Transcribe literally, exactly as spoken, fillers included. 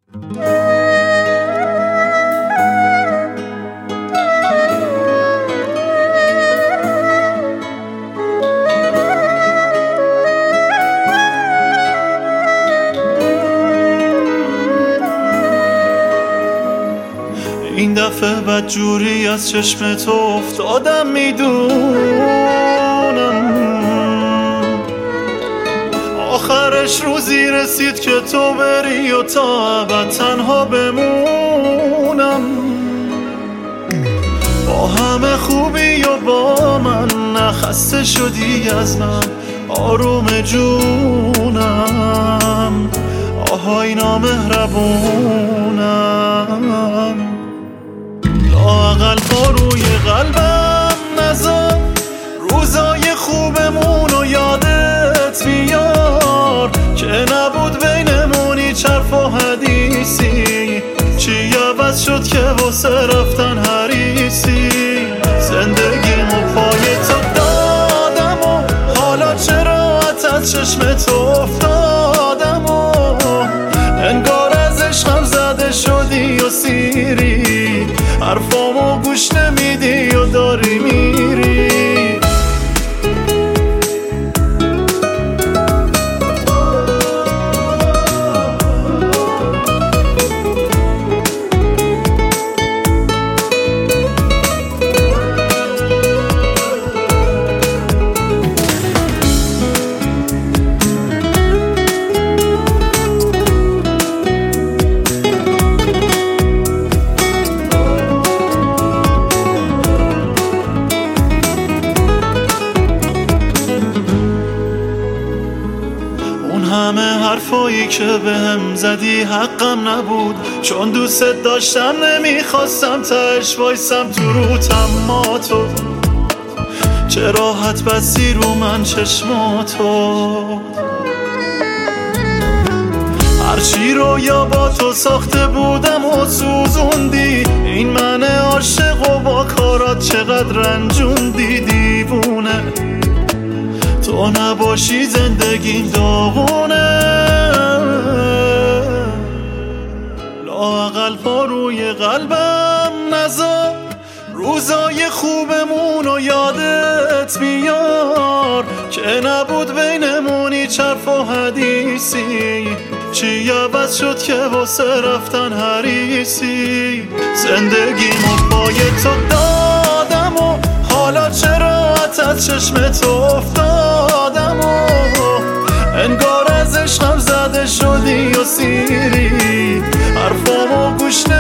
این دفعه بدجوری از چشم تو افتادم میدونم، آخرش روزی رسید که تو بری و تا ابد تنها بمونم. با همه خوبی و با من نخسته شدی از من آروم جونم، آهای نامهربونم. لااقل پا روی قلبم نذار، روزای خوبمون رو یادت بیار که نبود بینمون هیچ حرف و حدیثی. چی عوض شد که واسه رفتن حریصی؟ زندگیمو پای تو دادم و حالا چرا از چشم تو افتادم و انگار از عشقم زده شدی و سیری، حرفامو گوش نمیدی و داری میری. همه حرفایی که بهم زدی حقم نبود، چون دوست داشتم نمیخواستم تهش وایسم تو روتم. ما تو چه راحت بستی رو من چشماتو، هرچی رو یا با تو ساخته بودم و سوزوندی. این من عاشق و با کارات چقدر رنجوندی دیوونه، تو نباشی زندگیم داغونه. لااقل پا روی قلبم نذار، روزای خوبمون رو یادت بیار که نبود بینمون هیچ حرف و حدیثی. چی عوض شد که واسه رفتن حریصی؟ زندگیمو پای تو دادم و حالا چرا از چشم تو افتادم و انگار از عشقم زده شدی و سیری، حرفامو گوش